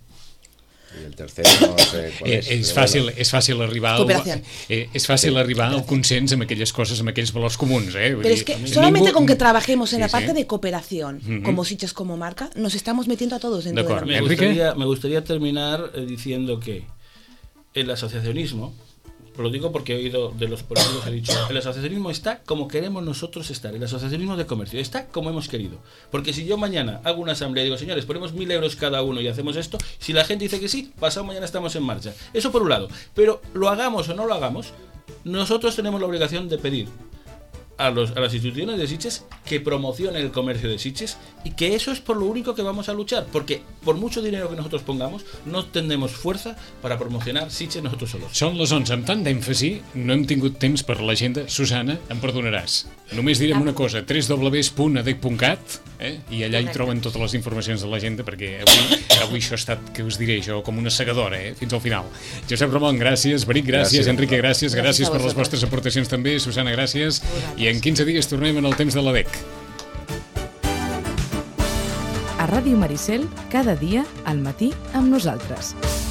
i el tercer no sé qual és. Eh, és, fàcil, bueno. és fàcil arribar al, eh, és fàcil arribar al consens amb aquelles coses, amb aquellos valors comuns. Eh? Pero es que solamente ningú... con que trabajemos en sí, la parte sí. de cooperación, uh-huh. como Sitges como marca, nos estamos metiendo a todos dentro de la me gustaría, me gustaría terminar diciendo que el asociacionismo, lo digo porque he oído de los políticos que he dicho, el asociacionismo está como queremos nosotros estar, el asociacionismo de comercio está como hemos querido, porque si yo mañana hago una asamblea y digo, señores, ponemos mil euros cada uno y hacemos esto, si la gente dice que sí, pasado mañana estamos en marcha, eso por un lado, pero lo hagamos o no lo hagamos, nosotros tenemos la obligación de pedir a, los, a las instituciones de Sitges que promocionen el comercio de Sitges y que eso es por lo único que vamos a luchar, porque por mucho dinero que nosotros pongamos no tendremos fuerza para promocionar Sitges nosotros solos. Són les onze, amb tant d'èmfasi no hem tingut temps per l'agenda. Susana, em perdonaràs, només direm una cosa, w w w punt a d e c punt cat, eh? i allà hi troben totes les informacions de l'agenda, perquè avui, avui això ha estat, què us diré jo, com una segadora, eh? fins al final. Josep Ramon, gràcies, Beric, gràcies, gràcies Enrique, gràcies, gràcies, gràcies per les vostres aportacions també, Susana, gràcies, i en quinze dies tornem en el temps de l'A D E C. A Ràdio Maricel, cada dia al matí amb nosaltres.